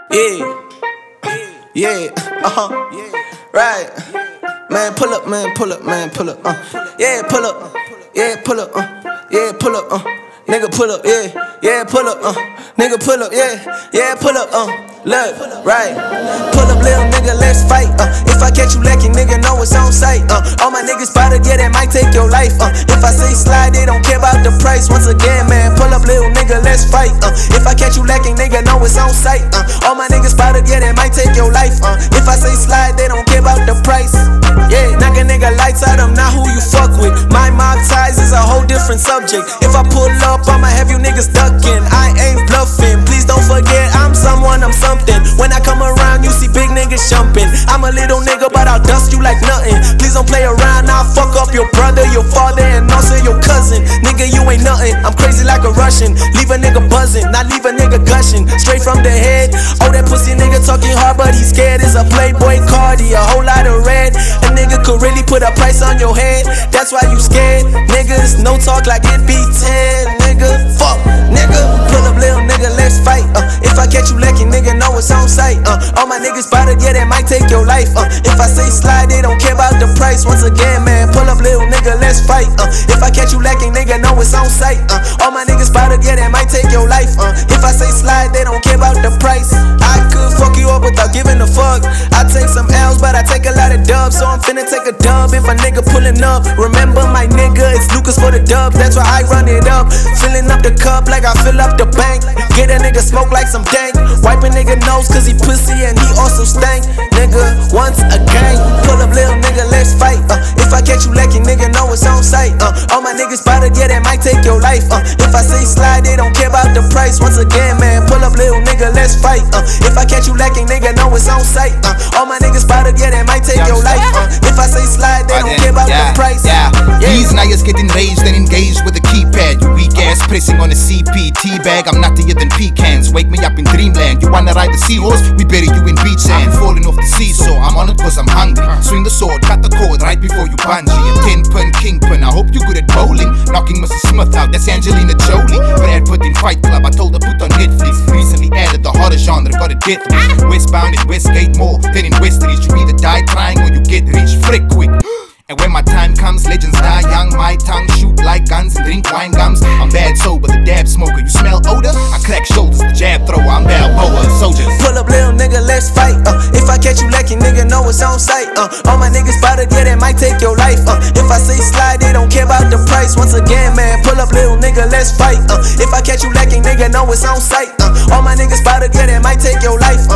Yeah, yeah, right. Man, pull up, man, pull up, man, pull up. Yeah, pull up, yeah, pull up, yeah, pull up, nigga, pull up, yeah, pull up, nigga, pull up, yeah, pull up, look, right. Pull up, little nigga, let's fight. If I catch you lacking, nigga, know it's on sight. All my niggas spotted, yeah, that might take your life. If I say slide, they don't care about the price. Once again, man, pull up, little nigga, let's fight. If I catch you lacking, nigga, know it's on sight. All my niggas spotted, yeah, that might take your life. If I say slide, they don't care about the price. Yeah, knock a nigga lights out, I'm not who you fuck with. My mob ties is a whole different subject. If I pull up, I'ma have you niggas ducking. I ain't bluffing, please don't forget I'm someone, I'm something. When I come around, you see big niggas jumping. I'm a little nigga, but I'll dust you like nothing. Please don't play around, I'll fuck up your brother, your father, and also your cousin. Nigga, you ain't nothing, I'm crazy like a Russian. Leave a nigga buzzing, not leave a nigga gushing. Straight from the head, oh that pussy nigga talking hard, but he's scared. It's a Playboy Cardi, a whole lot of red. A nigga could really put a price on your head, that's why you scared. Niggas, no talk like it be 10, nigga. Fuck, nigga, pull up little nigga, let's fight. If I catch you lacking, nigga, know it's on sight. All my niggas spotted, yeah, that might take your life. If I say slide, they don't care about the price. Once again, man, pull up little nigga, let's fight. If I catch you lacking, nigga, know it's on sight. All my niggas spotted, yeah, that might take your life. If I say slide, they don't care about the price. I could fuck you up without giving a fuck. I take some L's, but I take a lot of dubs, so I'm finna take a dub if a nigga pulling up. Remember my nigga, it's Lucas for the dub, that's why I run it up. Filling up the cup like I fill up the bank. Get a nigga smoke like some dank. Wipe a nigga nose cause he pussy and he also stank. Nigga, once again, pull up little nigga, let's fight. If I catch you lacking, nigga, know it's on sight. All my niggas spotted, yeah, that might take your life. If I say slide, they don't care about the price. Once again, man, pull up little nigga, let's fight. If I catch you lacking, nigga, know it's on sight. All my niggas spotted, yeah, that might take your life. If I say slide, they don't care about the price. These niggas get enraged and engaged with a keypad. You weak ass pressing on a CP T-bag. I'm nuttier than pecans. Wake me up in dreamland. You wanna ride the seahorse? We bury you in beach sand. Falling off the seesaw. I'm on it cause I'm hungry. Swing the sword, cut the cord right before you bungee. A 10-pin kingpin. I hope you good at bowling. Knocking Mrs. Smith out. That's Angelina Jolie. Brad Pitt in Fight Club. I told her put on Netflix. Recently added the horror genre. Got a death wish. Westbound in Westgate more than in Westridge. You either die trying or you get rich. Frick quick. And when my time comes, legends die young. My tongue shoot like guns and drink wine gums. I'm bad sober, the dab smoker. You smell odor? I crack shoulders, the jab thrower. I'm Balboa, soldiers. Pull up, little nigga, let's fight. If I catch you lacking, nigga, know it's on sight. All my niggas spotted, yeah, that might take your life. If I say slide, they don't care about the price. Once again, man, pull up, little nigga, let's fight. If I catch you lacking, nigga, know it's on sight. All my niggas spotted, yeah, that might take your life.